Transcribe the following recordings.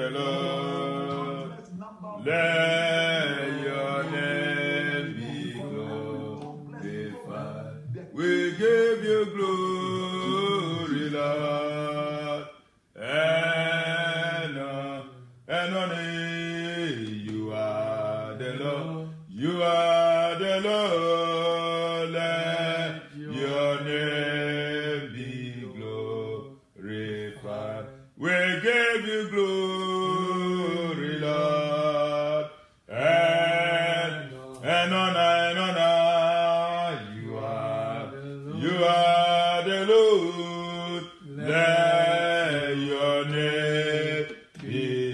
the Lord. Let your name be glorified. We give you glory, Lord, and honor. You are the Lord. You are the Lord. Let your name be glorified. We give you glory, Lord, and honor. You are the Lord. Let your name be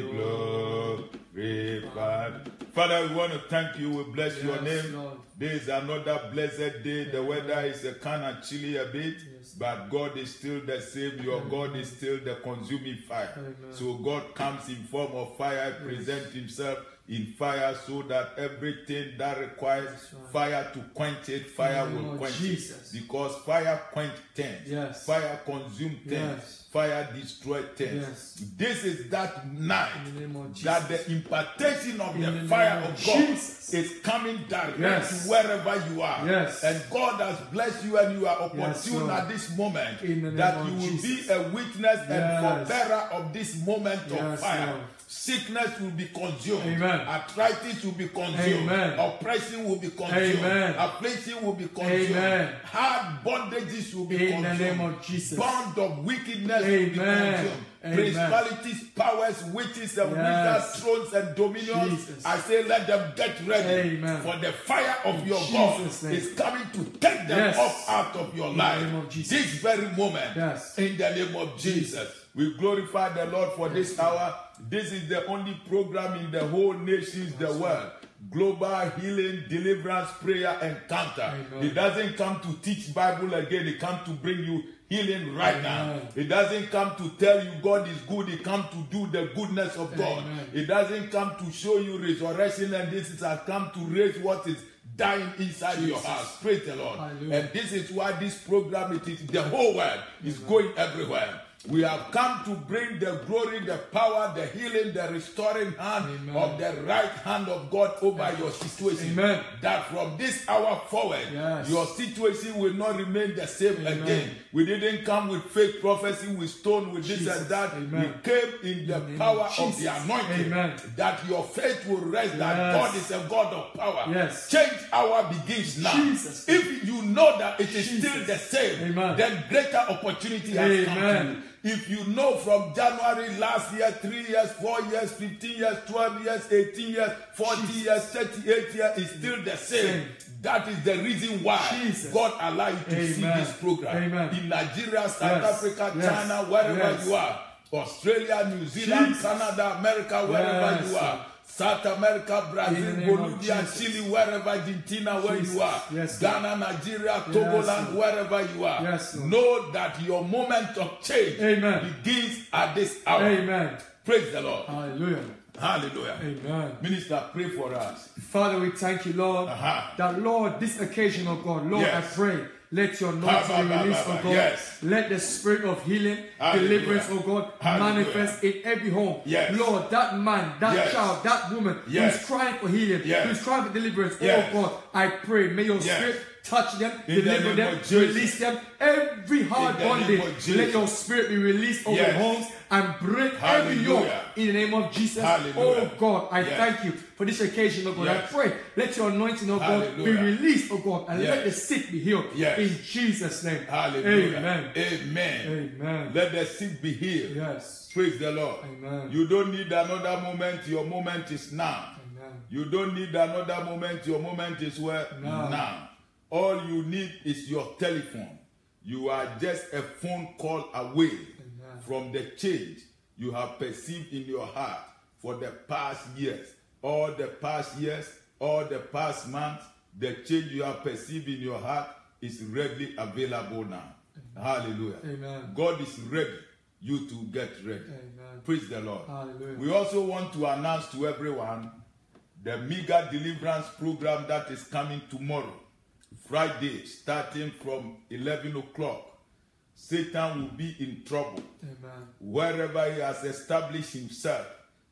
glorified. Father, we want to thank you. We bless your name. Lord. This is another blessed day. The weather is kind of chilly a bit, but God is still the same. Your God is still the consuming fire. Amen. So God comes in form of fire, presents himself in fire, so that everything that requires fire to quench it, fire will quench it. Because fire quench things. Yes. Fire consume things. Yes. Fire destroy things. Yes. This is that night In the name of Jesus. that the impartation of In the the fire name of of God Jesus. is coming direct Yes. to wherever you are. Yes. And God has blessed you, and you are opportune Lord. at this moment In the name that of you will Jesus. be a witness and Yes. forbearer of this moment of Yes, fire. Lord. Sickness will be consumed. Amen. Arthritis will be consumed. Amen. Oppression will be consumed. Amen. Affliction will be consumed. Amen. Hard bondages will be In consumed. the name of Jesus. Bond of wickedness will be Amen. consumed. Amen. Principalities, powers, witches, and Yes. wizards, thrones, and dominions. Jesus. I say, let them get ready. Amen. For the fire of In your Jesus' God name. is coming to take them Yes. off out of your In life. the name of Jesus. This very moment. Yes. In the name of Jesus. We glorify the Lord for this hour. This is the only program in the whole nations, the world. Global healing, deliverance, prayer, encounter. Amen. It doesn't come to teach Bible again. It comes to bring you healing right now. Amen. It doesn't come to tell you God is good. It comes to do the goodness of God. Amen. It doesn't come to show you resurrection, and this has come to raise what is dying inside your Jesus. heart. Praise the Lord. Hallelujah. And this is why this program, it is the whole world is going everywhere. We have come to bring the glory, the power, the healing, the restoring hand Amen. of the right hand of God over your situation. Amen. That from this hour forward, Yes. your situation will not remain the same Amen. again. We didn't come with fake prophecy, with stone, with this Jesus. and that. Amen. We came in the name power of of the Jesus. anointing. Amen. That your faith will rest, that Yes. God is a God of power. Yes. Change hour begins now. Jesus. If you know that it is Jesus. still the same, Amen. then greater opportunity has come to Amen. you. If you know from January last year, 3 years, 4 years, 15 years, 12 years, 18 years, 40 years, 38 years, is still the same. That is the reason why Jesus. God allowed you to see Amen. this program. Amen. In Nigeria, South Yes. Africa, Yes. China, wherever Yes. you are, Australia, New Zealand, Jesus. Canada, America, wherever Yes. you are. South America, In Brazil, the name of Bolivia, Jesus. Chile, wherever, Argentina, where Jesus. you are. Yes, Ghana, Nigeria, Togoland, Lord. wherever you are. Yes, Lord. Know that your moment of change Amen. begins at this hour. Amen. Praise the Lord. Hallelujah. Hallelujah. Amen. Minister, pray for us. Father, we thank you, Lord, that, Lord, this occasion, oh God, Lord, Yes. I pray, let your anointing be released, oh God. Yes. Let the spirit of healing, Hallelujah. deliverance, oh God, Hallelujah. manifest in every home. Yes. Lord, that man, that Yes. child, that woman Yes. who's crying for healing, Yes. who's crying for deliverance, Yes. oh God, I pray, may your Yes. spirit touch them, In the deliver name them, of Jesus. release them. Every hard In the name bondage, of Jesus. let your spirit be released over Yes. homes and break every yoke Hallelujah. in the name of Jesus. Hallelujah. Oh God, I Yes. thank you for this occasion, oh God. Yes. I pray, let your anointing, oh God, be Hallelujah. released, oh God, and Yes. let the sick be healed. Yes. In Jesus' name. Hallelujah. Amen. Amen. Amen. Let the sick be healed. Yes. Praise the Lord. Amen. You don't need another moment. Your moment is now. Amen. You don't need another moment. Your moment is where? Now. All you need is your telephone. You are just a phone call away from the change you have perceived in your heart for the past years. All the past years, all the past months, the change you have perceived in your heart is readily available now. Hallelujah. Amen. God is ready. You to get ready. Amen. Praise the Lord. Hallelujah. We also want to announce to everyone the mega deliverance program that is coming tomorrow, Friday, starting from 11 o'clock. Satan will be in trouble. Amen. Wherever he has established himself,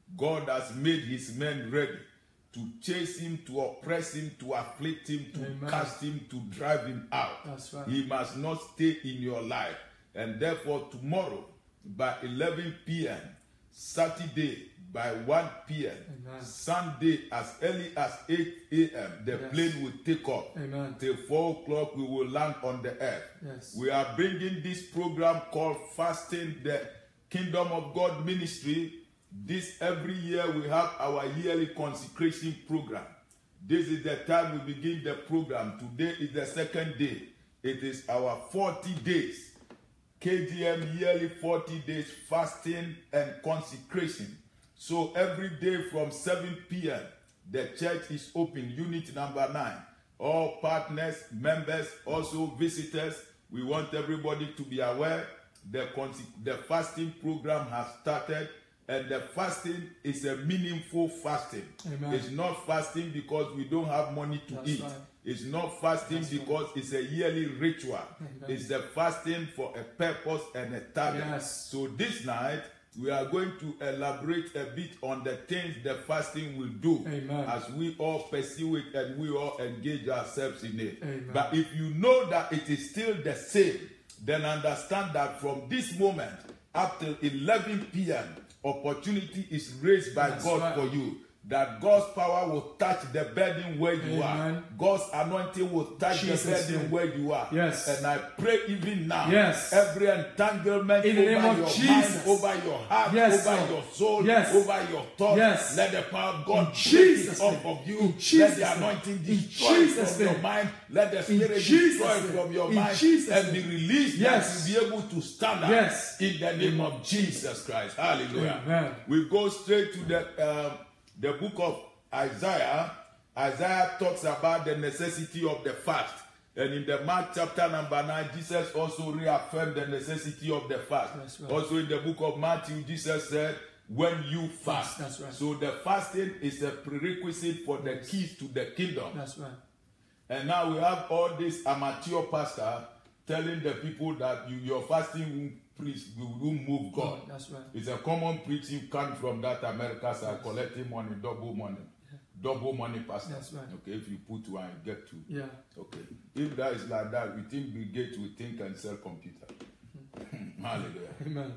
God has made his men ready to chase him, to oppress him, to afflict him, to cast him, to drive him out. That's right. He must not stay in your life. And therefore, tomorrow, by 11 p.m., Saturday, by 1 p.m., Sunday, as early as 8 a.m., the plane will take off. Till 4 o'clock, we will land on the earth. We are bringing this program called Fasting the Kingdom of God Ministry. This every year we have our yearly consecration program. This is the time we begin the program. Today is the second day. It is our 40 days. KGM yearly 40 days fasting and consecration. So every day from 7 p.m. the church is open, unit number 9. All partners, members, also visitors, we want everybody to be aware the fasting program has started. And the fasting is a meaningful fasting. It's not fasting because we don't have money to eat. Right. It's not fasting because it's a yearly ritual. It's the fasting for a purpose and a target. So this night, we are going to elaborate a bit on the things the fasting will do as we all pursue it and we all engage ourselves in it. But if you know that it is still the same, then understand that from this moment up till 11 p.m., opportunity is raised by God for you. That God's power will touch the burden where you are. God's anointing will touch the burden where you are. And I pray even now, every entanglement over your mind, over your heart, over your soul, over your thoughts, let the power of God break it off of you. Let the anointing destroy it from your mind. Let the Spirit destroy it from your mind and be released that you be able to stand up in the name of Jesus Christ. Hallelujah. We go straight to the book of Isaiah. Isaiah talks about the necessity of the fast. And in the Mark chapter number 9, Jesus also reaffirmed the necessity of the fast. Also in the book of Matthew, Jesus said, when you fast. So the fasting is a prerequisite for the keys to the kingdom. And now we have all this amateur pastor telling the people that your fasting will move God. It's a common preaching coming from that America side, collecting money, double money. Double money, pastor. Okay, if you put one, you get two. Okay. If that is like that, we think Bill Gates will think and sell computer. Hallelujah. Amen.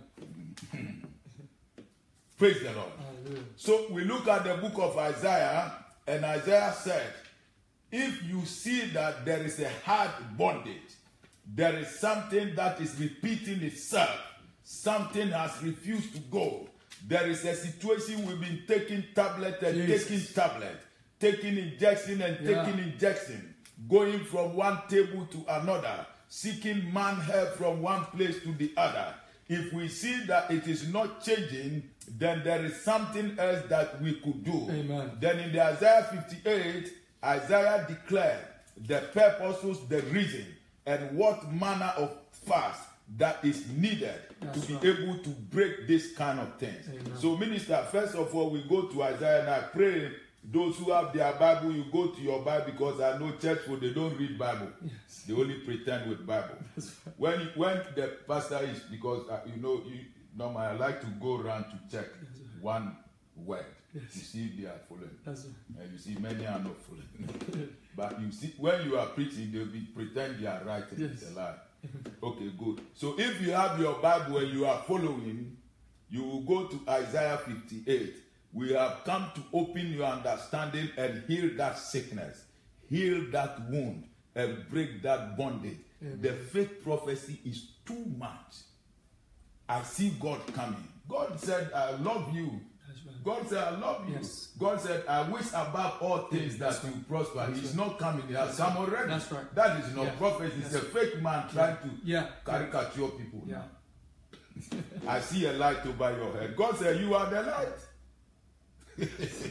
Praise the Lord. Hallelujah. So we look at the book of Isaiah, and Isaiah said, if you see that there is a hard bondage, there is something that is repeating itself. Something has refused to go. There is a situation we've been taking tablet and taking tablet, taking injection and taking injection, going from one table to another, seeking man help from one place to the other. If we see that it is not changing, then there is something else that we could do. Then in the Isaiah 58, Isaiah declared the purposes, the reason, and what manner of fast that is needed to be able to break this kind of things. So, minister, first of all, we go to Isaiah, and I pray those who have their Bible, you go to your Bible, because I know church folk, they don't read Bible. They only pretend with Bible. When the pastor is, because normally I like to go around to check one word. You see if they are following. And you see many are not following. But you see, when you are preaching, they'll be pretend they are right and it's a lie. Okay, good. So if you have your Bible and you are following, you will go to Isaiah 58. We have come to open your understanding and heal that sickness, heal that wound, and break that bondage. The fake prophecy is too much. I see God coming. God said, I love you. God said, I love you. God said, I wish above all things that you prosper. He's not coming. He has come already. That is not prophecy. It's a fake man trying to caricature people now. I see a light over your head. God said, you are the light.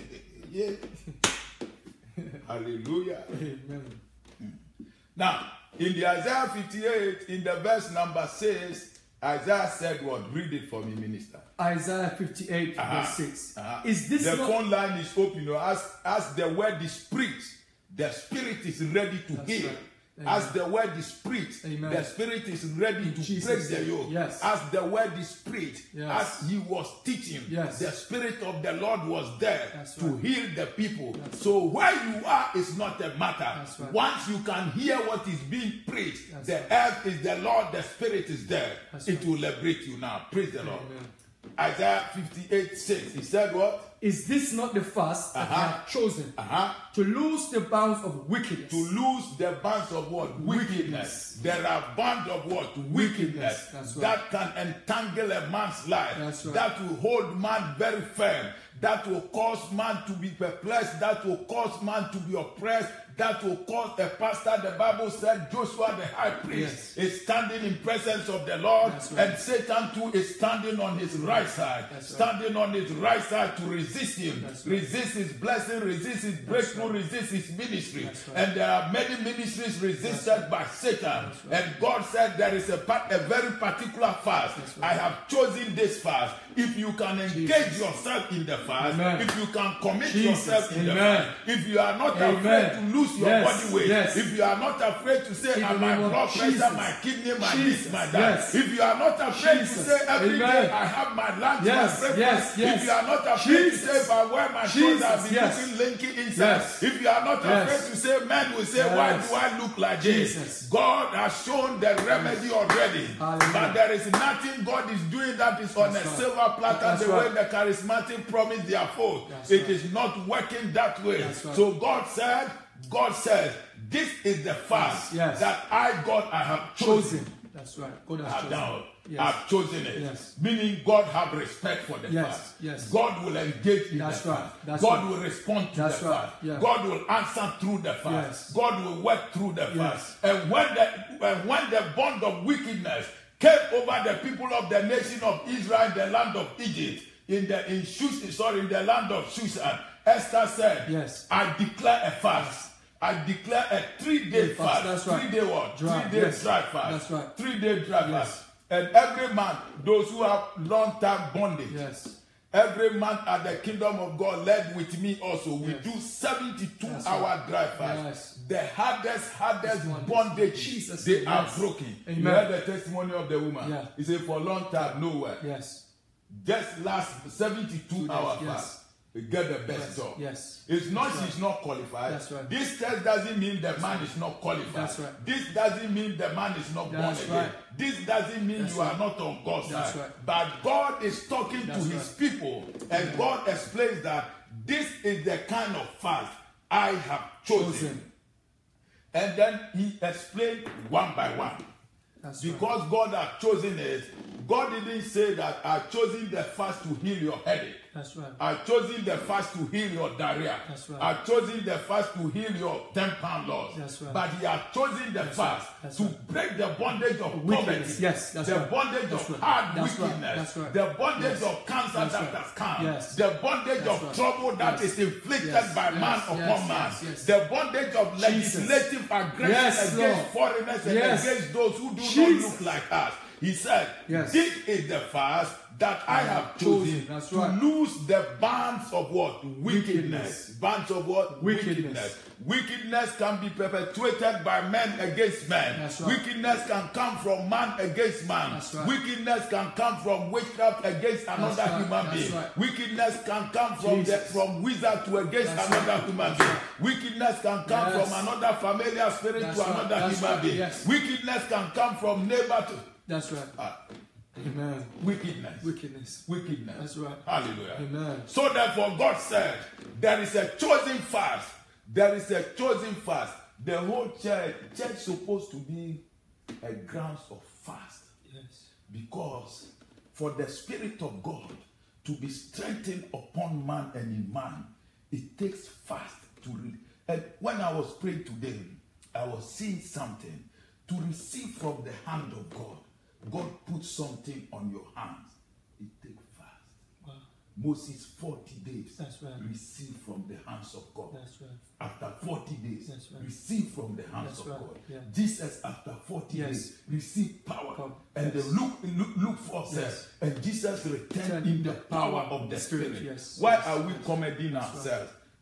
Hallelujah. Amen. Now, in the Isaiah 58, in the verse number 6, Isaiah said what? Read it for me, minister. Isaiah 58, verse 6. Is this the phone line is open. As the word is preached, the Spirit is ready to heal. As the word is preached, Amen. the Spirit is ready to break the yoke. Yes. As the word is preached, yes. as he was teaching, yes. the Spirit of the Lord was there That's to right. heal the people. That's so where you are is not a matter. That's right. Once you can hear what is being preached, That's the right. earth is the Lord, the Spirit is there. That's it right. will liberate you now. Praise the Lord. Amen. Isaiah 58:6. He said what? Is this not the fast that I have chosen to loose the bounds of wickedness? To loose the bands of what? Wickedness. There are bands of what? Wickedness. That's right. That can entangle a man's life. That's right. That will hold man very firm. That will cause man to be perplexed. That will cause man to be oppressed. That will cause a pastor. The Bible said Joshua the high priest is standing in presence of the Lord, right. and Satan too is standing on his right side. Standing on his right side to resist him. Resist his blessing, resist his breakthrough, resist his ministry. And there are many ministries resisted by Satan. And God said there is a very particular fast. I have chosen this fast. If you can engage yourself in the fast, if you can commit yourself in the fast, if you are not afraid to lose your body weight, if you are not afraid to say, my blood pressure, my kidney, my this, my that, if you are not afraid to say every day I have my lunch, my breakfast, if you are not afraid to say if I wear my clothes, I'll be looking lanky inside, if you are not afraid to say, men will say, why do I look like this? God has shown the remedy already. But there is nothing God is doing that is on a silver platter the way the charismatic promise their foes. It is not working that way. So God said, this is the fast that I have chosen. That's right. God has chosen. Now, I've chosen it. Meaning God have respect for the fast. God will engage in the fast. God will respond to the fast. God will answer through the fast. God will work through the fast. And when the bond of wickedness came over the people of the nation of Israel in the land of Egypt, in the land of Shushan, Esther said, I declare a fast. I declare a 3-day fast. That's right. 3-day what? 3-day dry fast. That's right. 3-day dry fast. And every man, those who have long-term bondage, every man at the kingdom of God led with me also, we do 72-hour dry fast. The hardest bondage, they are broken. You heard the testimony of the woman. He said, for a long time, nowhere. Just last 72-hour fast. We get the best job. It's not she's not qualified. This test doesn't mean the man is not qualified. This doesn't mean the man is not born again. This doesn't mean you are not on God's side. But God is talking to his people, and God explains that this is the kind of fast I have chosen. And then he explained one by one. Because God has chosen it, God didn't say that I've chosen the fast to heal your headache. I've chosen the fast to heal your diarrhea. I've chosen the fast to heal your 10-pound loss. But he has chosen the fast to break the bondage of poverty, the bondage of hard wickedness, the bondage of cancer that has come, the bondage of trouble that is inflicted by man upon man, the bondage of legislative aggression against foreigners and against those who do not look like us. He said, this is the fast that I have chosen to loose the bands of what? Wickedness. Bands of what? Wickedness. Wickedness can be perpetuated by men against men. Wickedness can come from man against man. Wickedness can come from witchcraft against another human being. Wickedness can come from wizard to against another human being. Wickedness can come from another familiar spirit to another human being. Wickedness can come from neighbor to... That's right. Amen. Wickedness. That's right. Hallelujah. Amen. So therefore God said, there is a chosen fast. There is a chosen fast. The whole church supposed to be a ground of fast. Because for the Spirit of God to be strengthened upon man and in man, it takes fast to read. And when I was praying today, I was seeing something. To receive from the hand of God, God put something on your hands. It takes fast. Moses 40 days receive from the hands of God. After 40 days, receive from the hands of God. Jesus after 40 days receive power. And the Luke 4 says, and Jesus returned in the power of the Spirit. Why are we commending ourselves?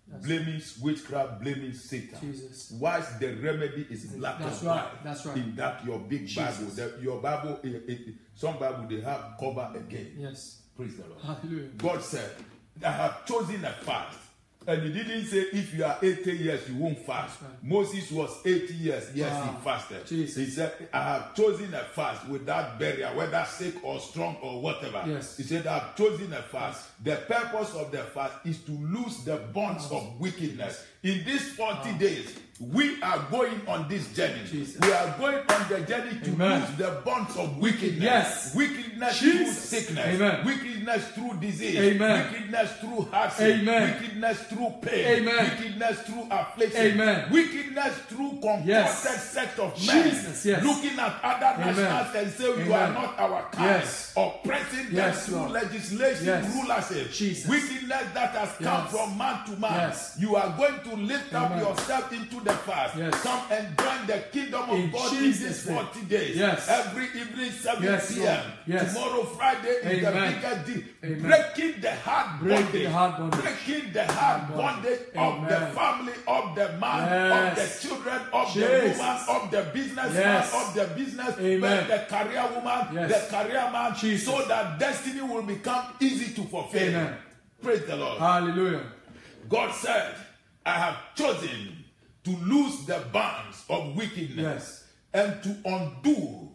blaming witchcraft, blaming Satan. Jesus. Whilst the remedy is black and white. That's right. In that your big Bible, your Bible, some Bible they have cover again. Yes. Praise the Lord. Hallelujah. God said, I have chosen a fast. And he didn't say if you are 80 years, you won't fast. Right. Moses was 80 years, yes, he fasted. Jesus. He said, I have chosen a fast without barrier, whether sick or strong or whatever. Yes. He said, I have chosen a fast. The purpose of the fast is to loose the bonds of wickedness. In these 40 days, we are going on this journey. Jesus. We are going on the journey to loose the bonds of wickedness. Yes. Wickedness Jesus. through sickness. Amen. Wickedness through disease. Amen. Wickedness through hardship. Amen. Wickedness through pain. Amen. Wickedness through affliction. Amen. Wickedness through concocted sect of men. Jesus, yes. Looking at other nationals and say, you are not our kind. Yes. Oppressing them through legislation, rulership. Jesus. Wickedness that has come from man to man. Yes. You are going to lift up yourself into the fast. Yes. Come and join the kingdom of God in these 40 days. Yes. Every evening, 7 p.m. Yes. Tomorrow, Friday, is the bigger deal. Breaking the hard bondage. Breaking the hard bondage of the family, of the man, of the children, of the woman, of the businessman, of the business, the career woman, the career man, so that destiny will become easy to fulfill. Amen. Praise the Lord. Hallelujah. God said, I have chosen to loose the bands of wickedness and to undo,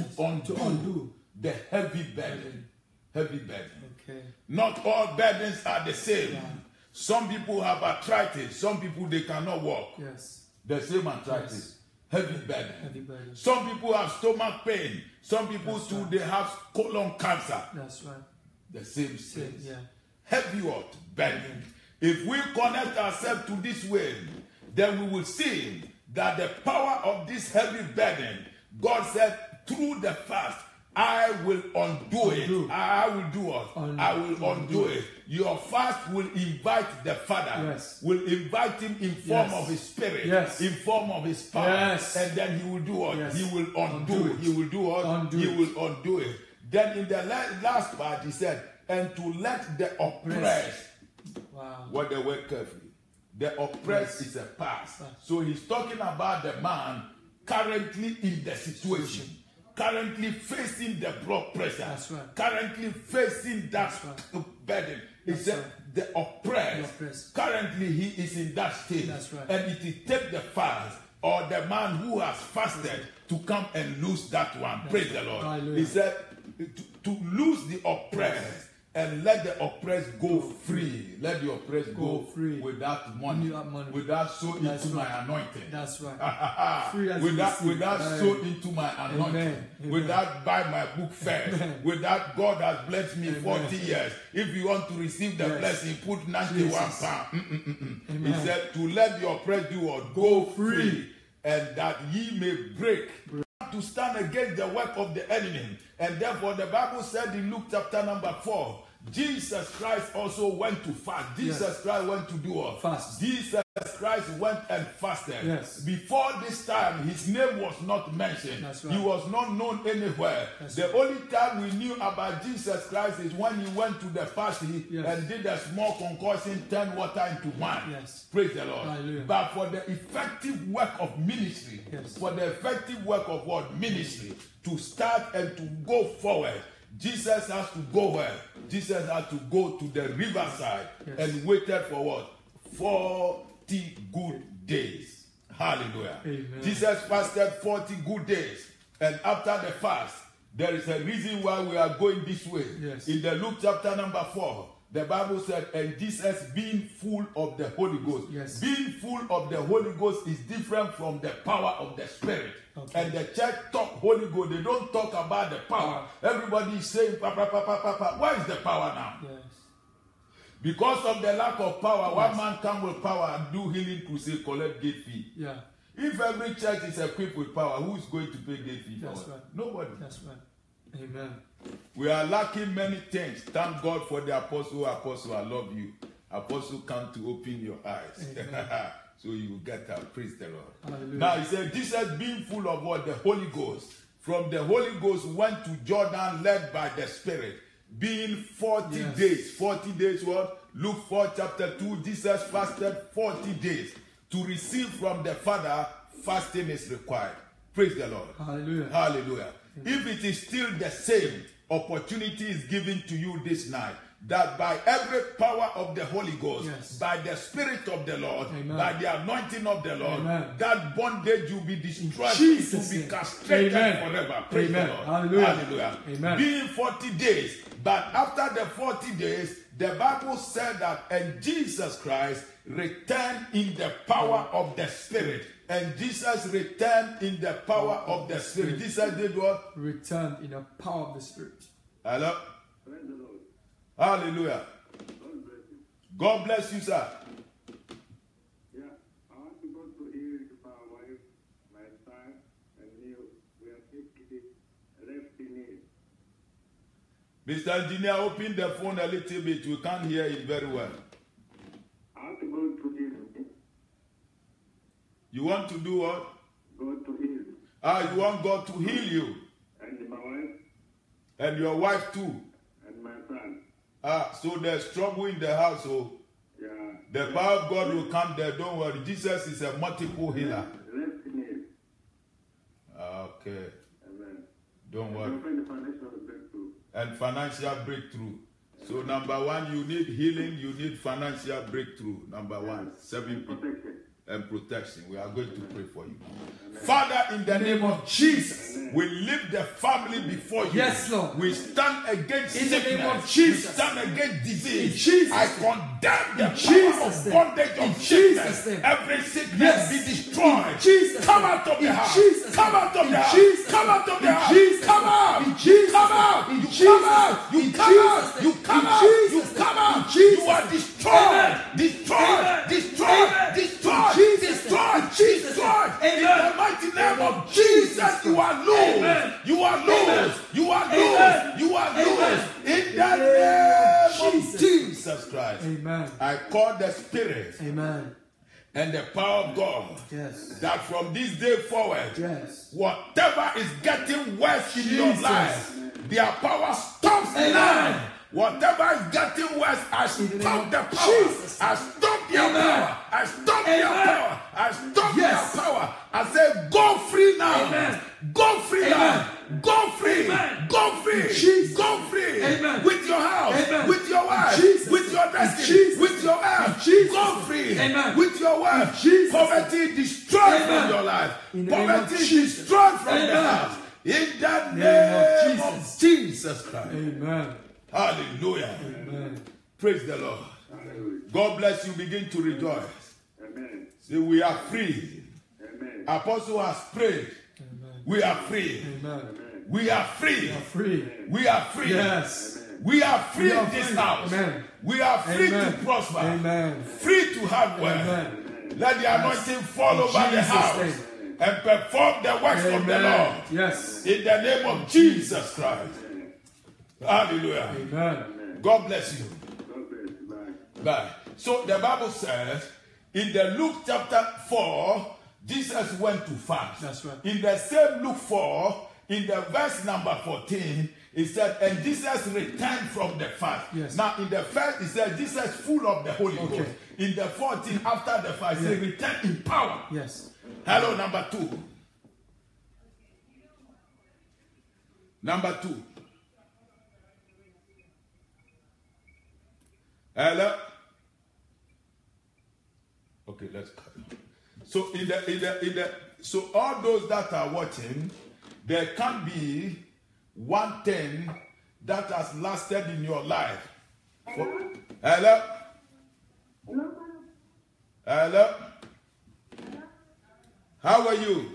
the heavy burden. Heavy burden. Okay. Not all burdens are the same. Some people have arthritis. Some people, they cannot walk. Yes. The same arthritis. Heavy burden. Heavy burden. Some people have stomach pain. Some people they have colon cancer. That's right. The same thing. Yeah. Heavy what? Burden. If we connect ourselves to this way, then we will see that the power of this heavy burden, God said, through the fast, I will undo it. I will do what? I will undo it. Your fast will invite the Father, will invite him in form of his spirit, in form of his power, and then he will do what? He will undo it. He will do what? He will undo it. Then in the last part, he said, and to let the oppressed, what the word carefully, the oppressed is a past. So he's talking about the man currently in the situation, currently facing the blood pressure, currently facing that burden. He said the oppressed, currently he is in that state. And it will take the fast or the man who has fasted to come and lose that one. Praise the Lord. Hallelujah. He said to lose the oppressed. And let the oppressed go free. Let the oppressed go free without money, without sow into my anointing. That's right. without sow into my anointing. Without buy my book first. Without God has blessed me 40 years. If you want to receive the blessing, put 91 pounds. He said to let the oppressed do what? Go free, and that ye may break. To stand against the work of the enemy. And therefore the Bible said in Luke chapter number 4, Jesus Christ also went to fast. Jesus Christ went to do what? Fast. Jesus Christ went and fasted. Before this time, his name was not mentioned. He was not known anywhere. The only time we knew about Jesus Christ is when he went to the fast and did a small concoction, turned water into wine. Praise the Lord. Hallelujah. But for the effective work of ministry, for the effective work of what? Ministry, to start and to go forward, Jesus has to go where? Jesus had to go to the riverside and waited for what? 40 good days. Hallelujah. Amen. Jesus fasted 40 good days. And after the fast, there is a reason why we are going this way. In the Luke chapter number 4, the Bible said, and Jesus being full of the Holy Ghost. Being full of the Holy Ghost is different from the power of the Spirit. And the church talk Holy Ghost. They don't talk about the power. Everybody is saying, pa, pa, pa, pa, pa, pa. Where is the power now? Because of the lack of power, one man come with power and do healing crusade, collect gate fee. If every church is equipped with power, who is going to pay gate fee? Nobody. That's right. Amen. We are lacking many things. Thank God for the apostle. Apostle, I love you. Apostle, come to open your eyes. So you will get that. Praise the Lord. Hallelujah. Now he said, Jesus being full of what? The Holy Ghost. From the Holy Ghost went to Jordan led by the Spirit. being 40 days. 40 days what? Luke 4 chapter 2, Jesus fasted 40 days. To receive from the Father, fasting is required. Praise the Lord. Hallelujah. Hallelujah. If it is still the same, opportunity is given to you this night, that by every power of the Holy Ghost, by the Spirit of the Lord, by the anointing of the Lord, that bondage will be destroyed, it will be castrated forever. Praise the Lord. Hallelujah. Hallelujah. Amen. Being 40 days, but after the 40 days, the Bible said that, and Jesus Christ returned in the power of the Spirit. And Jesus returned in the power of the Spirit. Jesus did what? Returned in the power of the Spirit. Hello? Hallelujah. God bless you, sir. Yeah, I want to go to heal my wife, my son, and you. We are taking left in it. Mr. Engineer, open the phone a little bit. We can't hear it very well. I want to go to heal. You want to do what? Go to heal. You want God to heal you. And my wife. And your wife too. And my son. So there's trouble in the household. Yeah. The power of God will come there. Don't worry. Jesus is a multiple healer. Left in it. Okay. Amen. Don't worry. Financial breakthrough. And financial breakthrough. So number one, you need healing. You need financial breakthrough. Number one. 7 people. Protection. And protection. We are going to pray for you. Amen. Father, in the name of Jesus, we lift the family before you. Yes, Lord. We stand against in sickness. the name of Jesus. We stand against disease. In Jesus' I condemn the Jesus' power of name. bondage In of Jesus' sickness. name. Every sickness Yes. be destroyed. In Jesus' Come name. out of the In house. Jesus' Come name. out of In the house. Jesus' Come out of the In house. Jesus' Come name. out. In Jesus' Come name. out. In You Jesus' come out. name. You In come Jesus' out. name. You come In out. Jesus' You name. come In out. Jesus' You are name. destroyed. Amen. Destroyed. Amen. Destroyed. Amen. Destroyed. In Jesus' Destroyed. name. In Jesus' Destroyed. name. In Amen. the mighty name Amen. of Jesus, you are loose. Amen. You are Amen. loose. You are loose. Amen. You are Amen. loose. In the Amen. name of Jesus. Jesus Christ. Amen. I call the Spirit Amen. and the power of God Yes. that from this day forward, Yes. whatever is getting worse in your Jesus. life, their power stops Amen. now. Whatever is getting worse, I In the name stop of the power. Jesus. I stop their Amen. power. I stop their Amen. power. I stop Yes. their power. I say, go free now. Amen. Go free now. Amen. Go free. Amen. Go free. Jesus. Go free. Amen. With your house. Amen. With your wife. Jesus. With your destiny. Jesus. With your health. Jesus. Go free. Amen. With your wife. Jesus. Poverty destroyed Amen. from your life. In the name of Poverty Jesus. destroyed from the Amen. house. In the Name name of of Jesus Christ. Amen. Hallelujah. Amen. Praise the Lord. Hallelujah. God bless you. Begin to rejoice. Amen. Say, we are free. Amen. Apostle has prayed. Amen. We are free. Amen. We are free. We are free. We are free. Yes. We are free We are in this free. house. Amen. We are free Amen. to prosper. Amen. Free to have wealth. Amen. Let the anointing fall In over the Jesus' house name. and perform the works of the Lord. Amen. Yes. In the name of Jesus Christ. Hallelujah. Amen. God bless you. God bless you. Bye. Bye. So the Bible says in the Luke chapter 4, Jesus went to fast. That's right. In the same Luke 4, in the verse number 14, it said, and Jesus returned from the fast. Yes. Now, in the first, it said, Jesus full of the Holy Okay. Ghost. In the 14, after the fast, he returned in power. Yes. Hello, number 2. Number 2. Hello. Okay, let's cut it. So so all those that are watching, there can be one thing that has lasted in your life. Hello. Hello. How are you?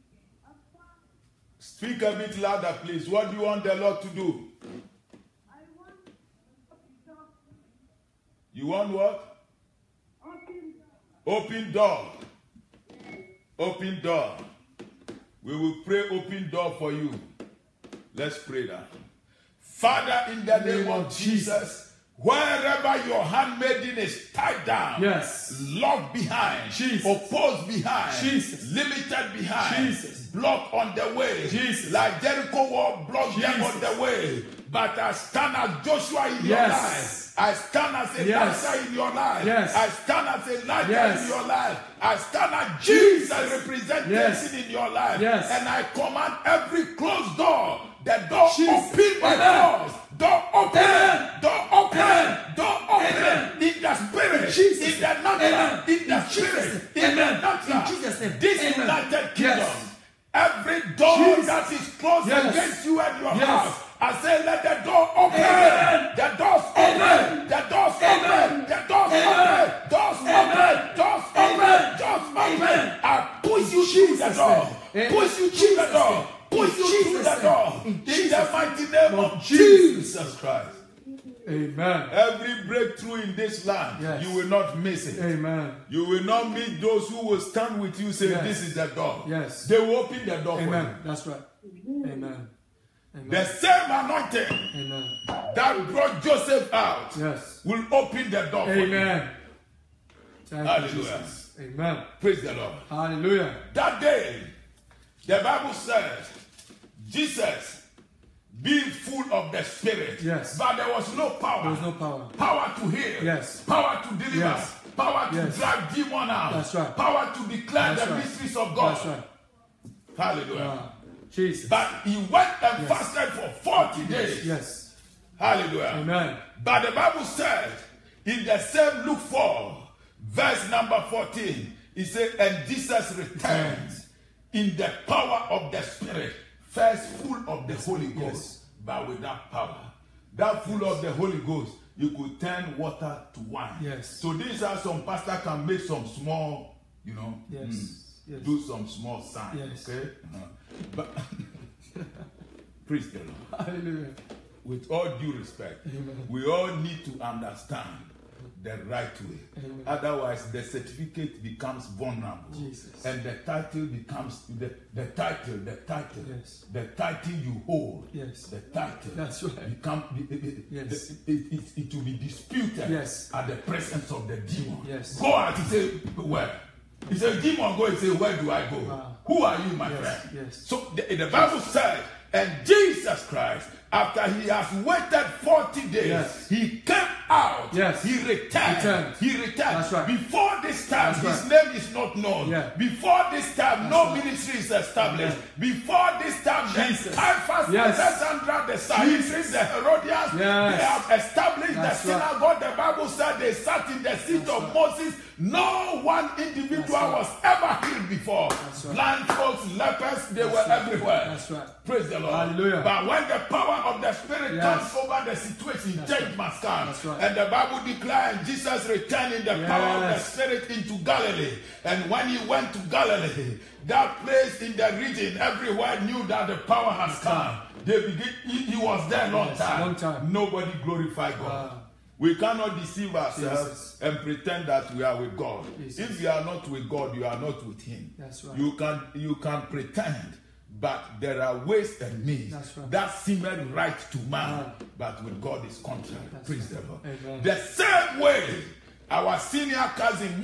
Speak a bit louder, please. What do you want the Lord to do? You want what? Open door. Open door. We will pray open door for you. Let's pray now. Father, in the name of Jesus, Wherever your handmaiden is tied down, Yes. locked behind, Jesus. opposed behind, Jesus. limited behind, Jesus. blocked on the way, Jesus. like Jericho wall blocked them on the way. But I stand as Joshua in your Yes. life. I stand as Elisha Yes. in your life. Yes. I stand as Elijah Yes. in your life. I stand as Jesus representation Yes. in your life. Yes. And I command every closed door, the door Jesus. open by Amen. force. Door open. Amen. Door open. Amen. Door open. Amen. In the spirit. Jesus. In the natural. Amen. In the In Jesus' spirit. name. In the Amen. natural. In Jesus' name. This Amen. United Kingdom. Yes. Every door Jesus. that is closed Yes. against you and your Yes. house, I say, let the door open. Amen. The doors Amen. open. The doors Amen. open. The doors Amen. open. Doors Amen. open. Doors Amen. open. Doors open. Amen. I push you through the Jesus' door. name. Push you through the Jesus' door. name. Push In you through Jesus' the door. name. In In the Jesus' mighty name Lord of Jesus. Jesus Christ. Amen. Every breakthrough in this land, Yes. you will not miss it. Amen. You will not meet those who will stand with you, say, Yes. this is the door. Yes. They will open the door for Amen. you. That's right. Amen. Amen. The same anointing Amen. that brought Joseph out Yes. will open the door for you. Amen. Thank you, Hallelujah. Jesus. Amen. Praise the Lord. Hallelujah. That day, the Bible says, Jesus being full of the Spirit, Yes. but there was no power. There was no power. Power to heal. Yes. Power to deliver. Yes. Power to Yes. drive demon out. That's right. Power to declare That's the right. mysteries of God. That's right. Hallelujah. Jesus. But he went and Yes. fasted for 40 days. Yes. Hallelujah. Amen. But the Bible said in the same Luke 4, verse number 14, it said, and Jesus returned in the power of the Spirit, first full of the Holy Ghost, Yes. but without power. That full of the Holy Ghost, you could turn water to wine. Yes. So these are some pastor can make some small, Yes. Yes. do some small sign. Yes. Okay? But praise the Lord. Hallelujah. With all due respect, Amen. we all need to understand the right way. Amen. Otherwise, the certificate becomes vulnerable. Jesus. And the title becomes the title. Yes. The title you hold. Yes. The title. That's right. Yes. It will be disputed Yes. at the presence of the demon. Yes. Go out, he say, where? He said, demon, go and say, where do I go? Wow. Who are you, my Yes, friend? yes. So the Bible said, and Jesus Christ, after he has waited 40 days, Yes. he came out. Yes. He returned. He returned. That's right. Before this time, That's his right. name is not known. Yeah. Before this time, That's no right. ministry is established. Yeah. Before this time, Jesus. the Caiaphas, Yes. Alexandra, the Sanhedrin, the Herodians, Yes. they have established That's the right. synagogue. The Bible said they sat in the seat That's of right. Moses. No one individual That's right. was ever healed before. That's right. Blind folks, lepers, they That's were right. everywhere. That's right. Praise the Lord. Hallelujah. But when the power of the Spirit Yes. comes over the situation, That's change right. must come. That's right. And the Bible declared Jesus returned in the power of the Yes. Spirit into Galilee. And when he went to Galilee, that place in the region, everywhere knew that the power has come. They begin. He was there long Yes, time. long time. Nobody glorified God. Wow. We cannot deceive ourselves Jesus. and pretend that we are with God. Jesus. If you are not with God, you are not with Him. That's right. You can pretend, but there are ways and means That's right. that seem right to man, Right. but with God is contrary. That's Praise right. the Lord. Amen. The same way, our senior cousin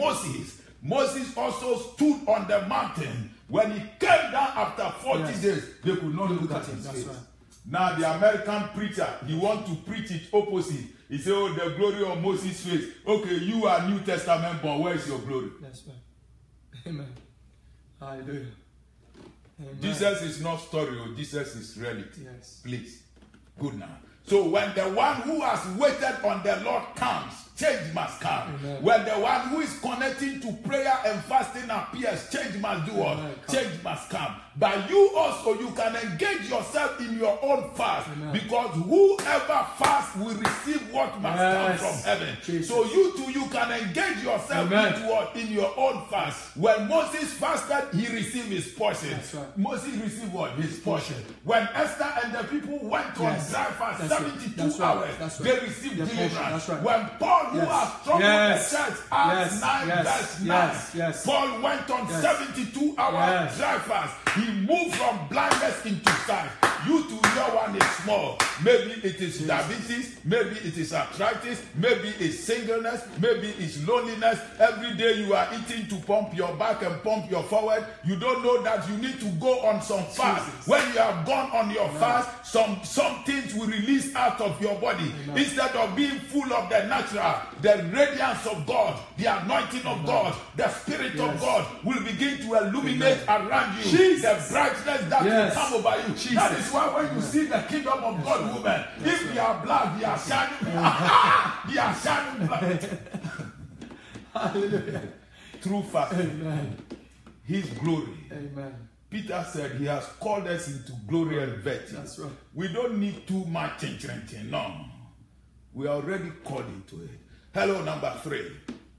Moses also stood on the mountain. When he came down after 40 Yes. days, they could not look at his That's face. right. Now the American preacher, he want to preach it opposite. He say, oh, the glory of Moses' face. Okay, you are New Testament born. Where is your glory? That's right. Amen. Hallelujah. Amen. Jesus is not story. Jesus is reality. Yes. Please. Good now. So when the one who has waited on the Lord comes, change must come. Amen. When the one who is connecting to prayer and fasting appears, change must do what? Amen. Change must come. But you also, you can engage yourself in your own fast. Amen. Because whoever fasts will receive what must Yes. come from heaven. Jesus. So you too, you can engage yourself Amen. into what? In your own fast. When Moses fasted, he received his portion. That's right. Moses received what? His portion. When Esther and the people went on Yes. dry fast That's right. 72 That's right. hours, That's they right. received Their portion. deliverance. That's right. When Paul, who Yes. has troubled Yes. the church, Acts Yes. 9, Yes. verse 9, Yes. Yes. Paul went on Yes. 72 hours Yes. dry fast. He moved from blindness into sight. You to your one is small. Maybe it is diabetes, maybe it is it's arthritis, maybe it's singleness, maybe it's loneliness. Every day you are eating to pump your back and pump your forward. You don't know that you need to go on some fast. Jesus. When you have gone on your fast, some things will release out of your body. Amen. Instead of being full of the natural, the radiance of God, the anointing of God, the Spirit of God will begin to illuminate around you. Jesus. The brightness that will come over you. Jesus. That is why when you see the kingdom of God women, if they are black, they are shining. They are shining black. Hallelujah. Through fasting. Amen. His glory. Amen. Peter said he has called us into glory and virtue. That's right. We don't need too much. No. We are already called into it. Hello, number 3.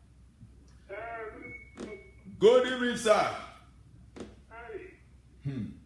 Good evening, sir. I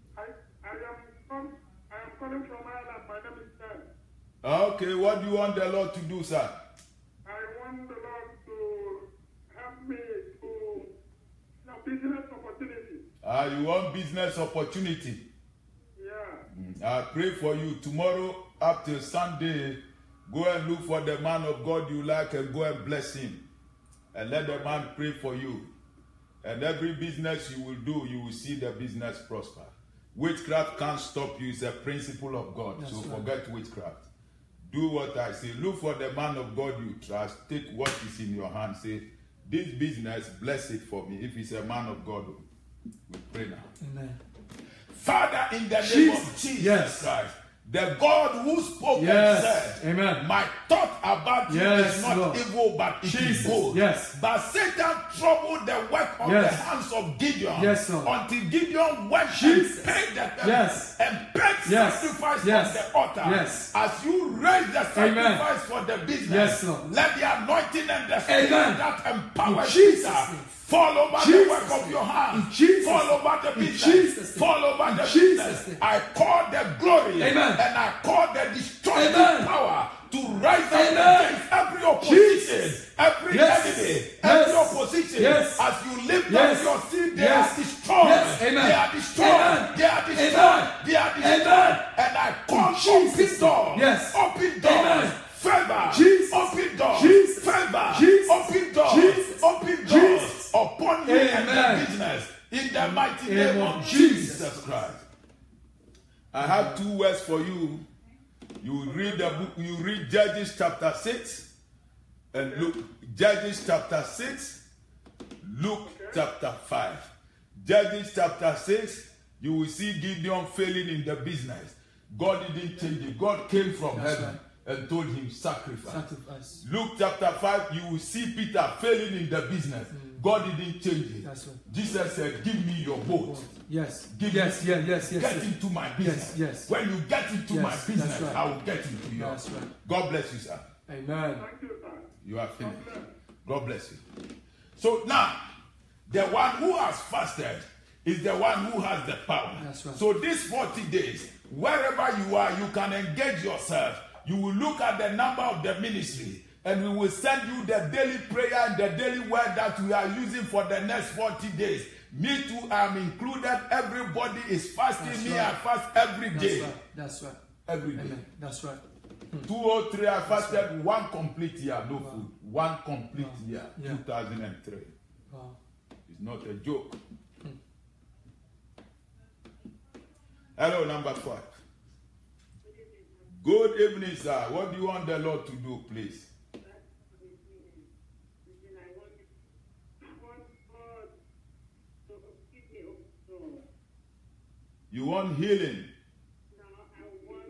am calling from Ireland. My name is Dan. Okay, what do you want the Lord to do, sir? I want the Lord to help me to business opportunity. You want business opportunity? Yeah. I pray for you. Tomorrow up till Sunday, go and look for the man of God you like and go and bless him. And let the man pray for you. And every business you will do, you will see the business prosper. Witchcraft can't stop you. It's a principle of God. That's so right. forget witchcraft. Do what I say. Look for the man of God you trust. Take what is in your hand. Say, this business, bless it for me. If it's a man of God, we pray now. Amen. Father, in the name of Jesus Christ, the God who spoke and said, Amen. my thought about you is not Lord. evil, but it is good. Yes. But Satan troubled the work of the hands of Gideon until Gideon went and paid the and paid sacrifice on the altar. Yes. As you raise the sacrifice for the business, let the anointing and the spirit that empowers Jesus fall over the work of your hands. Fall over the business. Fall over the business. I call the glory and I call the destructive power to rise up against every opposition, every enemy, every opposition. As you lift up your seed, they are destroyed. They are destroyed. They are destroyed. They are destroyed. And I call open doors. Open doors. Favor. Open doors. Favor. Open doors. Open doors upon you and the business in the mighty name of Jesus Christ. I have 2 words for you. You read the book, you read Judges chapter 6 and Luke. Judges chapter 6, Luke chapter 5. Judges chapter 6, you will see Gideon failing in the business. God didn't change it. God came from heaven and told him sacrifice. Luke chapter 5, you will see Peter failing in the business. God didn't change it. Jesus said, give me your boat. Get into my business. When you get into my business, I will get into yours. God bless you, sir. Amen. Thank you, sir. You are finished. God bless you. So now, the one who has fasted is the one who has the power. So these 40 days, wherever you are, you can engage yourself. You will look at the number of the ministry and we will send you the daily prayer and the daily word that we are using for the next 40 days. Me too, I'm included. Everybody is fasting. I fast every day. That's right. Every day. Amen. That's right. 2 or 3, I fasted 1 complete year, no food. 1 complete year, 2003. Wow. It's not a joke. Hello, number 5. Good evening, sir. What do you want the Lord to do, please? You want healing? No, I want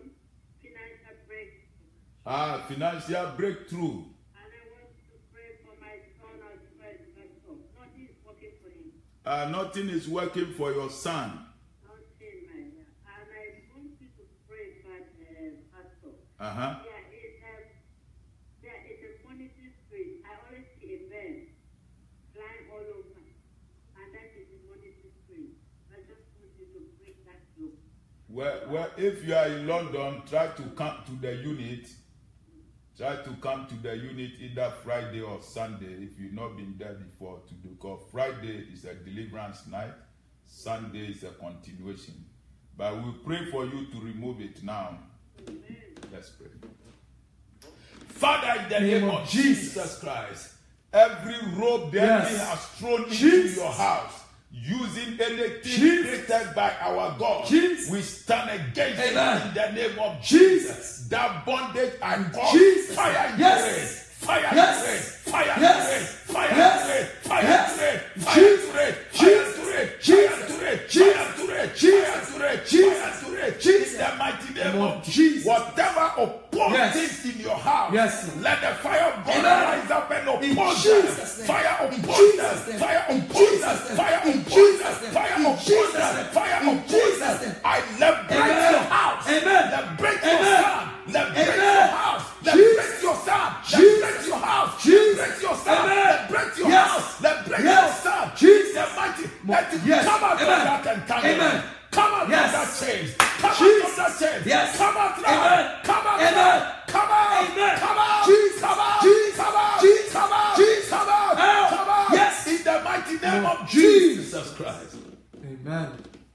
financial breakthrough. Financial breakthrough. And I want to pray for my son as well. Nothing is working for him. Nothing is working for your son. Nothing, my dear. And I want you to pray for Pastor. Uh-huh. There is a monitoring spirit. I always see a bird flying all over. And that is the monitoring spirit. I just want you to break that yoke. Well, if you are in London, try to come to the unit. Try to come to the unit either Friday or Sunday if you've not been there before to do. Because Friday is a deliverance night. Sunday is a continuation. But we pray for you to remove it now. Amen. Let's pray. Father, in the name of Jesus Christ, every rope the enemy has thrown into your house, using anything created by our God, we stand against it in the name of Jesus. That bondage I call fire in the rain. Fire in the rain. Fire in the rain. Fire in the rain. Fire in the rain. Fire in the rain. Fire in the rain. Fire in the rain. Fire in the rain. Fire in the rain. In the mighty name of Jesus. Whatever opposes in your house, let the fire of God rise up and oppose them. Fire oppose them. Fire oppose them. Fire oppose them. Fire oppose them. Fire oppose them. I liberate your house. Liberate your son. Liberate your house. Liberate your son. Liberate your house. Liberate your son. Liberate your house. Liberate your son. Jesus mighty. Let it come out of that entanglement. Come out of that chains. Come out of that chains. Come out now. Come out now. Come out. Come out. Come out. Come out. Come out. Come out. Come out. Yes. In the mighty name of Jesus Christ. Amen.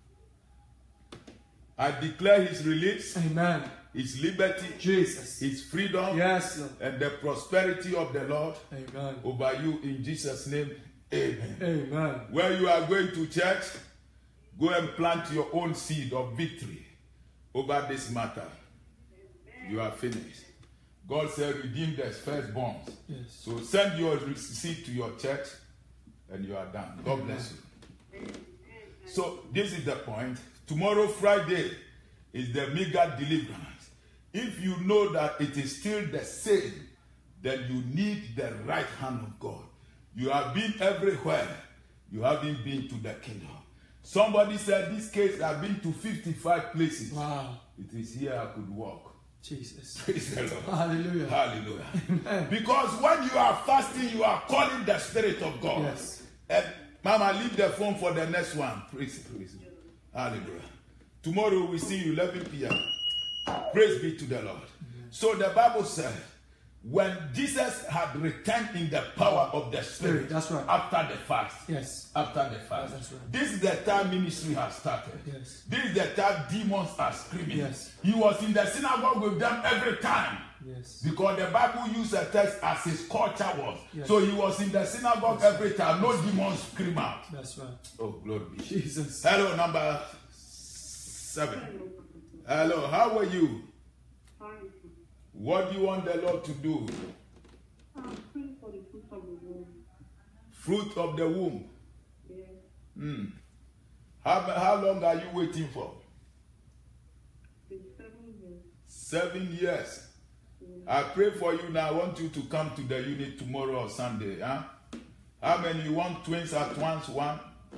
I declare his release. Amen. His liberty, Jesus, his freedom, and the prosperity of the Lord over you in Jesus' name. Amen. Amen. Where you are going to church, go and plant your own seed of victory over this matter. You are finished. God said, redeem the firstborns. So send your seed to your church, and you are done. God bless you. So this is the point. Tomorrow, Friday, is the mega deliverance. If you know that it is still the same, then you need the right hand of God. You have been everywhere. You haven't been to the kingdom. Somebody said, this case, I've been to 55 places. Wow. It is here I could walk. Jesus. Praise the Lord. Hallelujah. Hallelujah. Amen. Because when you are fasting, you are calling the Spirit of God. Yes. And Mama, leave the phone for the next one. Praise. Hallelujah. Tomorrow we see you 11 p.m. Praise be to the Lord. So the Bible said, when Jesus had returned in the power of the Spirit, that's right, after the fast, after the fast, that's right, this is the time ministry has started. This is the time demons are screaming. He was in the synagogue with them every time. Because the Bible used a text as his culture was. So he was in the synagogue every time. No demons scream out. That's right. Oh, glory be. Jesus. Hello, number 7. Hello, how are you? What do you want the Lord to do? I'm praying for the fruit of the womb. Fruit of the womb? Yes. How long are you waiting for? It's 7 years. 7 years. I pray for you now. I want you to come to the unit tomorrow or Sunday. Huh? How many you want twins at once? One?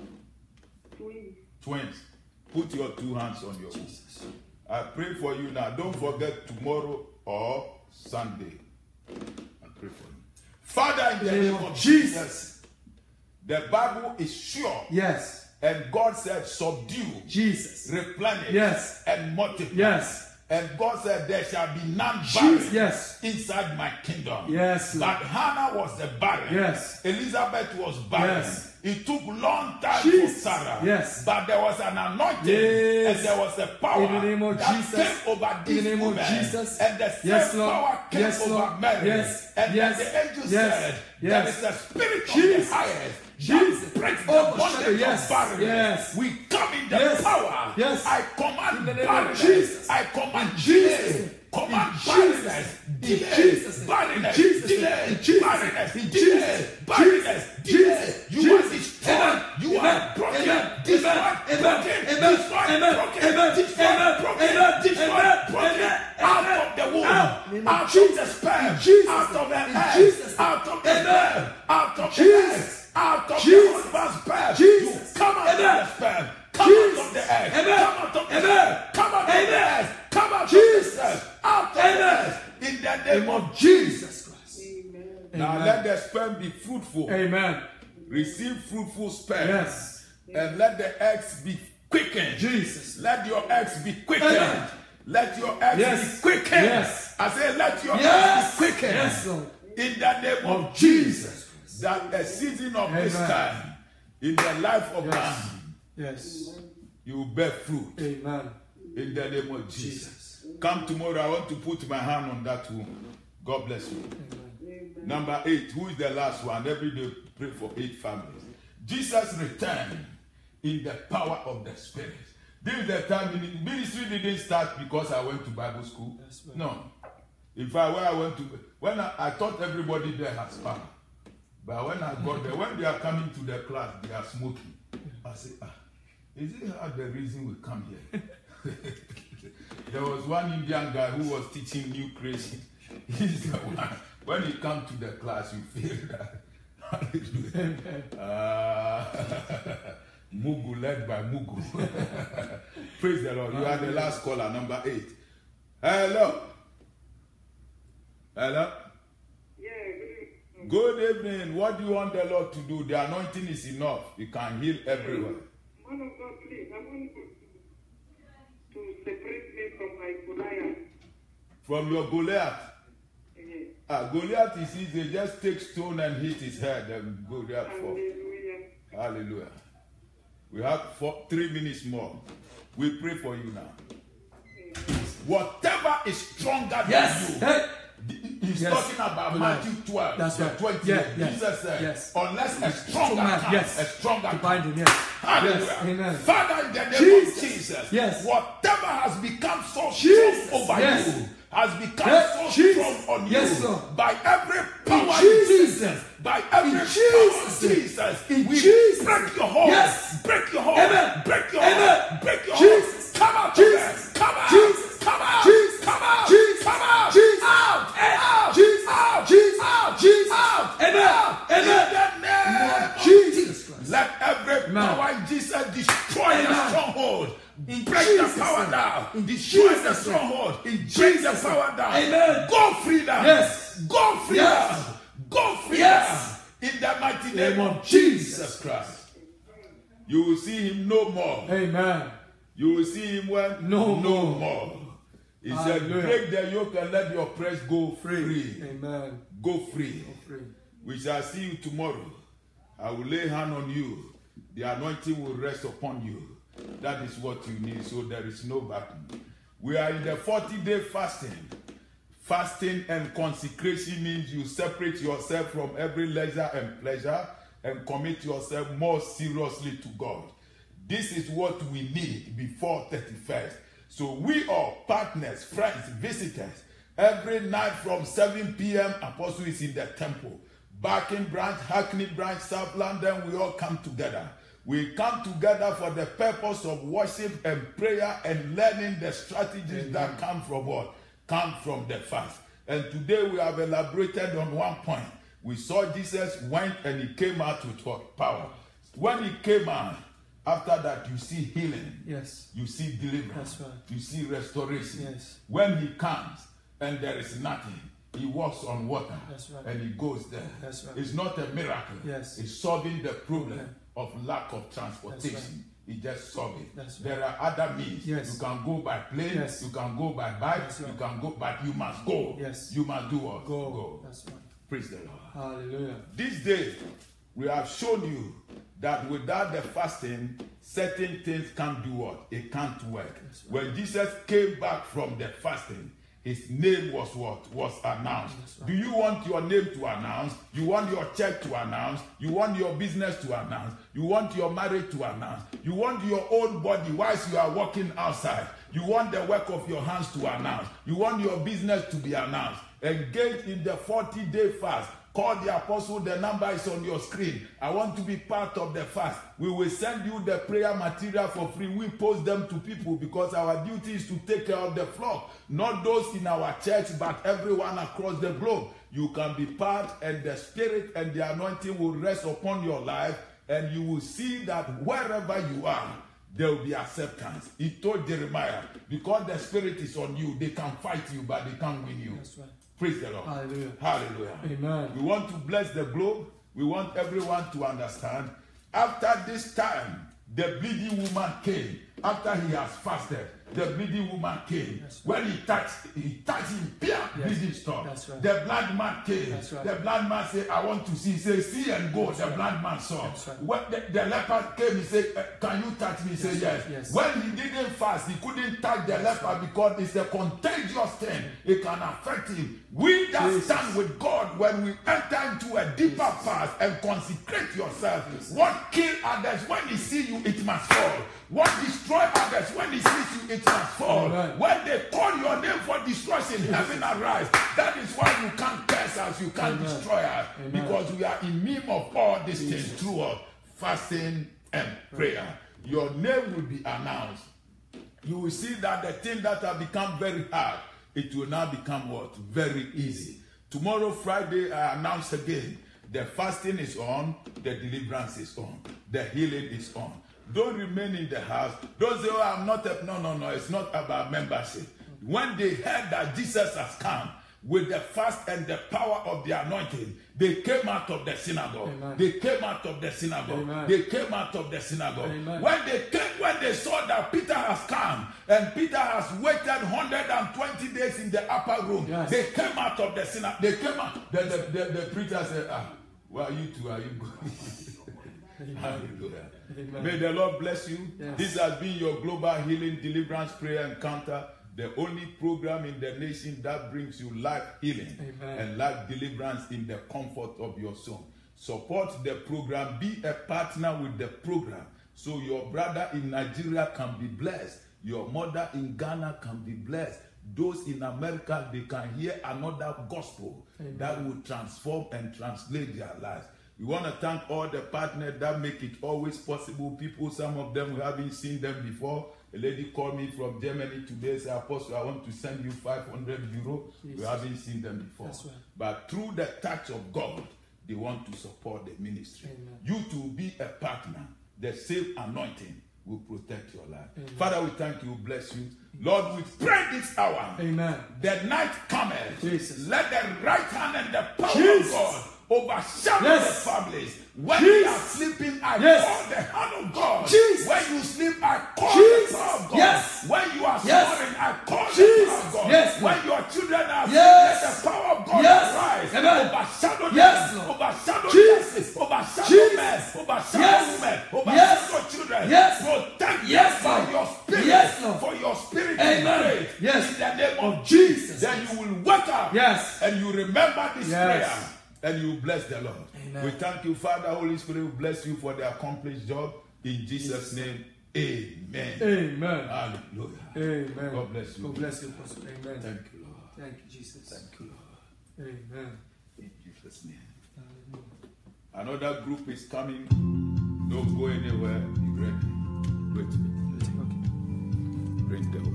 Twins. Put your 2 hands on your womb. I pray for you now. Don't forget tomorrow or Sunday. I pray for you. Father, in the name of Jesus, the Bible is sure. Yes. And God said, subdue. Jesus. Replenish. Yes. And multiply. Yes. And God said, there shall be none barren inside my kingdom. Yes. But Hannah was the barren. Yes. Elizabeth was barren. Yes. It took long time for Sarah. Yes. But there was an anointing. Yes. And there was a power in the name of that Jesus. came over this in the name woman. Of Jesus. And the same power came over Mary. Yes. And then the angel said, there is a spirit of the highest. Jesus breaks the bondage of barrenness. We come in the power. I command barrenness. I command delay. Command barrenness. Delay. Barrenness. Delay. Barrenness. Delay. Barrenness. Delay. You are destroyed. You are broken. Destroyed. Broken. Destroyed. Broken. Destroyed. Broken. Destroyed. Broken. Out of the womb. Out of the sperm. Out of the egg. Out of the sperm. Out of the egg. Out of the husband's sperm. You come out of the sperm. Come out of the egg. Come out of the sperm. Come out of the egg. Come out of the sperm. Out of the egg. In the name of Jesus Christ. Amen. Now let the sperm be fruitful. Amen. Receive fruitful sperm. Yes. And let the eggs be quickened. Jesus. Let your eggs be quickened. Amen. Let your eggs be quickened. Yes. I say let your eggs be quickened. Yes, Lord. In the name of Jesus. That a season of this time in the life of man, you will bear fruit. Amen. In the name of Jesus. Come tomorrow. I want to put my hand on that womb. God bless you. Amen. Number 8. Who is the last one? Every day pray for 8 families. Jesus returned in the power of the Spirit. This is the time ministry didn't start because I went to Bible school. Right. No. In fact, when I thought everybody there has power. But when I got there, when they are coming to the class, they are smoking. I said, is it the reason we come here? There was one Indian guy who was teaching new creation. He's the one. When you come to the class, you feel that. Mugu led by Mugu. Praise the Lord. You are the last caller, number 8. Hello. Hello. Good evening. What do you want the Lord to do? The anointing is enough. You can heal everywhere. Man of God, please, I want to separate me from my Goliath. From your Goliath? Yes. Goliath is easy. Just take stone and hit his head and Goliath falls. Hallelujah. Hallelujah. We have 3 minutes more. We pray for you now. Whatever is stronger than you. He's talking about Matthew 12. That's right. 20. Jesus said, unless a stronger comes, a stronger to bind him. Yes. Hallelujah. Yes. Amen. Father, in the name of Jesus, whatever has become so strong over you has become so strong on you by every power in Jesus. By every power in Jesus. We break your hold. Break your hold. Break your hold. Break your hold. Come out. Come out. Come out. Come out. Come out. Out. Out. Out. Out. Out. Amen. In the name of Jesus Christ. Let every power in Jesus destroy the stronghold. Break the power down. Destroy the stronghold. Break the power down. Amen. Go freedom. Yes. Go freedom. Go freedom. In the mighty name of Jesus Christ. You will see him no more. Amen. You will see him when? No more. He said, break the yoke and let your oppressed go free. Amen. Go free. We shall see you tomorrow. I will lay hand on you. The anointing will rest upon you. That is what you need, so there is no battle. We are in the 40-day fasting. Fasting and consecration means you separate yourself from every leisure and pleasure and commit yourself more seriously to God. This is what we need before 31st. So we all, partners, friends, visitors, every night from 7 p.m. Apostle is in the temple. Barking branch, Hackney branch, South London, we all come together. We come together for the purpose of worship and prayer and learning the strategies that come from what? Come from the fast. And today we have elaborated on one point. We saw Jesus went and he came out with what? Power. When he came out, after that you see healing. Yes. You see deliverance. That's right. You see restoration. Yes. When he comes and there is nothing, he walks on water. That's right. And he goes there. That's right. It's not a miracle. Yes. It's solving the problem of lack of transportation. That's right. He just solved it. That's right. There are other means. Yes. You can go by plane. Yes. You can go by bike. That's right. You can go, but you must go. Yes. You must do what? Go. That's right. Praise the Lord. Hallelujah. This day, we have shown you that without the fasting, certain things can't do what? It can't work. Right. When Jesus came back from the fasting, his name was what? Was announced. Right. Do you want your name to announce? You want your church to announce? You want your business to announce? You want your marriage to announce? You want your own body whilst you are walking outside? You want the work of your hands to announce? You want your business to be announced? Engage in the 40-day fast. Call the apostle, the number is on your screen. I want to be part of the fast. We will send you the prayer material for free. We post them to people because our duty is to take care of the flock. Not those in our church, but everyone across the globe. You can be part, and the spirit and the anointing will rest upon your life, and you will see that wherever you are, there will be acceptance. He told Jeremiah, because the spirit is on you, they can fight you, but they can't win you. That's right. Praise the Lord. Hallelujah. Hallelujah. Amen. We want to bless the globe. We want everyone to understand. After this time, the bleeding woman came. After he has fasted, the bleeding woman came. When he touched him, bleeding stopped. That's right. The blind man came. That's right. The blind man said, I want to see. He said, see and go. The blind man saw. Right. When the leper came, he said, can you touch me? He said, yes. Yes. When he didn't fast, he couldn't touch the leper because it's a contagious thing. It can affect him. We that stand with God, when we enter into a deeper fast and consecrate yourself, what kill others, when he see you, it must fall. What destroy others, when he sees you, it must fall. Amen. When they call your name for destruction, heaven arise. That is why you can't curse us, you can't destroy us. Because we are immune of all these things through fasting and prayer. Your name will be announced. You will see that the thing that have become very hard, it will now become what? Very easy. Tomorrow, Friday, I announce again, the fasting is on, the deliverance is on, the healing is on. Don't remain in the house. Don't say, oh, I'm not no, it's not about membership. When they heard that Jesus has come with the fast and the power of the anointing, they came out of the synagogue. Amen. They came out of the synagogue. Amen. They came out of the synagogue. Amen. When they saw that Peter has come and Peter has waited 120 days in the upper room, they came out of the synagogue. They came out. The preacher said, well, you two, are you going? Hallelujah. Amen. May the Lord bless you. Yes. This has been your global healing deliverance prayer encounter, the only program in the nation that brings you life healing and life deliverance in the comfort of your soul. Support the program. Be a partner with the program so your brother in Nigeria can be blessed. Your mother in Ghana can be blessed. Those in America, they can hear another gospel that will transform and translate their lives. We want to thank all the partners that make it always possible. People, some of them we haven't seen them before. A lady called me from Germany today, said, Apostle, I want to send you 500 euro. Jesus. We haven't seen them before. Right. But through the touch of God, they want to support the ministry. Amen. You to be a partner, the same anointing will protect your life. Amen. Father, we thank you, bless you. Lord, we pray this hour. Amen. The night cometh. Jesus. Let the right hand and the power Jesus. of God overshadow the families. When you are sleeping, I call the hand of God. Jesus. When you sleep, I call the power of God. Yes. When you are snoring, I call the power of God. Yes. When your children are sleeping, let the power of God rise. Overshadow them. Overshadow justice. Overshadow men. Overshadow women. Overshadow children. Protect them by your spirit. For your spirit is great. In the name of Jesus. Then you will wake up and you remember this prayer. And you bless the Lord. Amen. We thank you, Father, Holy Spirit, we bless you for the accomplished job. In Jesus' name, amen. Amen. Hallelujah. Amen. God bless you. God bless you, Apostle. Amen. Thank you, Lord. Thank you, Jesus. Thank you, Lord. Amen. In Jesus' name. Another group is coming. Don't go anywhere. Be ready. Wait a minute. Okay. Bring the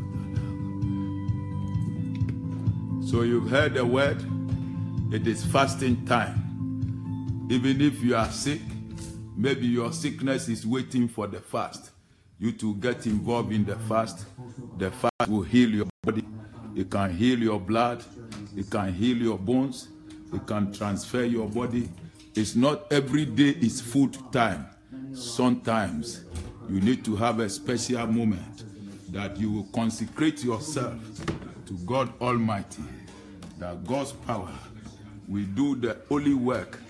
word now. So you've heard the word. It is fasting time. Even if you are sick, maybe your sickness is waiting for the fast. You to get involved in the fast. The fast will heal your body. It can heal your blood. It can heal your bones. It can transfer your body. It's not every day is food time. Sometimes you need to have a special moment that you will consecrate yourself to God Almighty. That God's power we do the holy work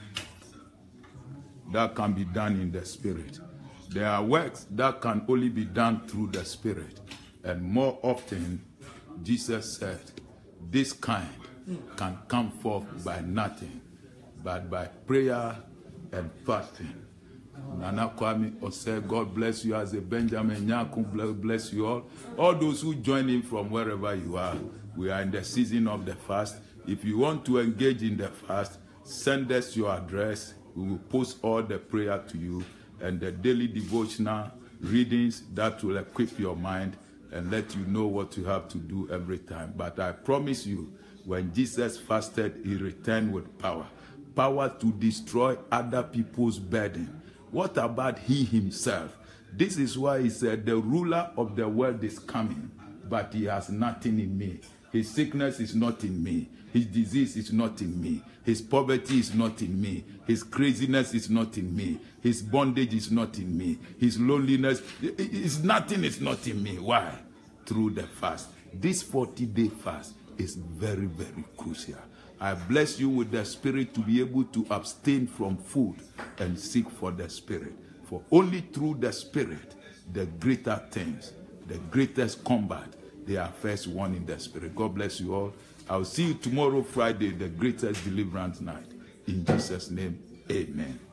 that can be done in the Spirit. There are works that can only be done through the Spirit. And more often, Jesus said, this kind can come forth by nothing, but by prayer and fasting. Nana Kwame Ose, God bless you as a Benjamin Nyaku, bless you all. All those who join in from wherever you are, we are in the season of the fast. If you want to engage in the fast, send us your address. We will post all the prayer to you and the daily devotional readings that will equip your mind and let you know what you have to do every time. But I promise you, when Jesus fasted, he returned with power. Power to destroy other people's burden. What about he himself? This is why he said, the ruler of the world is coming, but he has nothing in me. His sickness is not in me. His disease is not in me. His poverty is not in me. His craziness is not in me. His bondage is not in me. His loneliness, nothing is not in me. Why? through the fast. This 40-day fast is very, very crucial. I bless you with the Spirit to be able to abstain from food and seek for the Spirit. For only through the Spirit, the greater things, the greatest combat, they are first won in the Spirit. God bless you all. I'll see you tomorrow, Friday, the greatest deliverance night. In Jesus' name, amen.